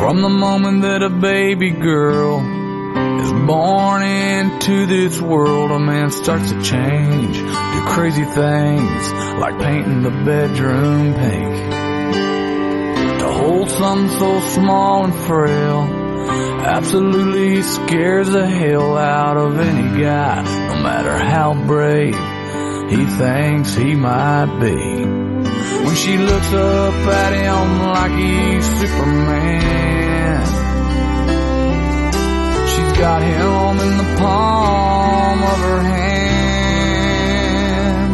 From the moment that a baby girl is born into this world, a man starts to change, do crazy things like painting the bedroom pink. To hold something so small and frail absolutely scares the hell out of any guy, no matter how brave he thinks he might be. When she looks up at him like he's Superman, she's got him in the palm of her hand.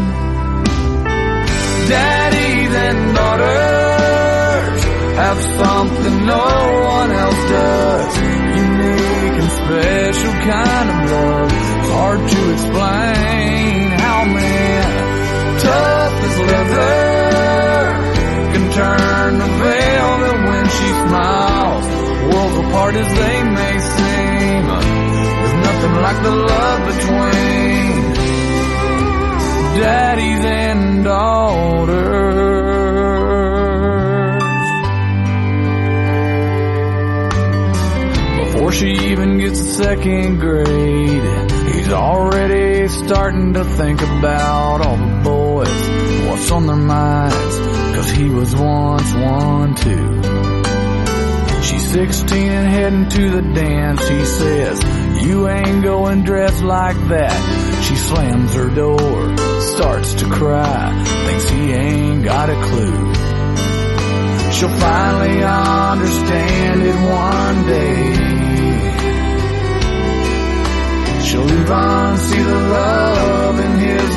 Daddies and daughters have something no one else does. Unique and special kind of love. It's hard to explain how man, tough as leather, can turn to velvet when she smiles. Worlds apart as they may seem, there's nothing like the love between daddies and daughters. Before she even gets to second grade, he's already starting to think about all the boys, what's on their minds, 'cause he was once one too. She's 16 and heading to the dance. He says, you ain't going dressed like that. She slams her door, starts to cry, thinks he ain't got a clue. She'll finally understand it one day. She'll even see the love in his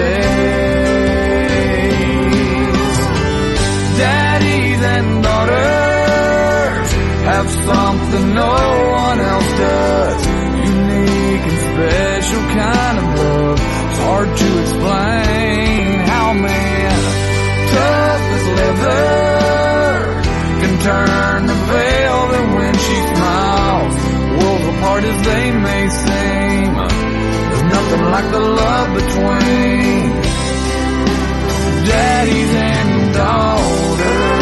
mistakes. Daddies and daughters have something no one else does. Unique and special kind of love. It's hard to explain how man, tough as leather, can turn to velvet when she smiles. Worlds apart as they may seem, there's nothing like the love between daddies and daughters.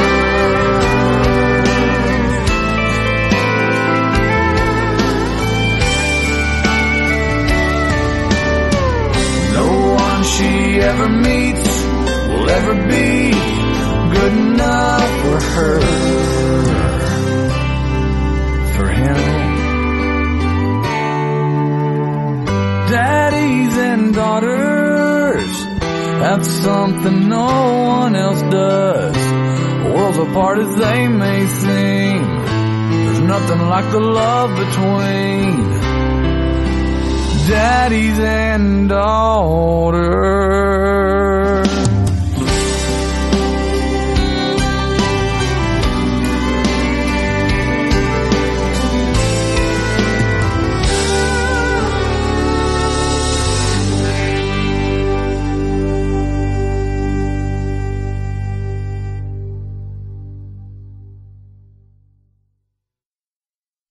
No one she ever meets will ever be good enough for her, for him. Daddies and daughters have something no one else does. Worlds apart as they may seem, there's nothing like the love between daddies and daughters.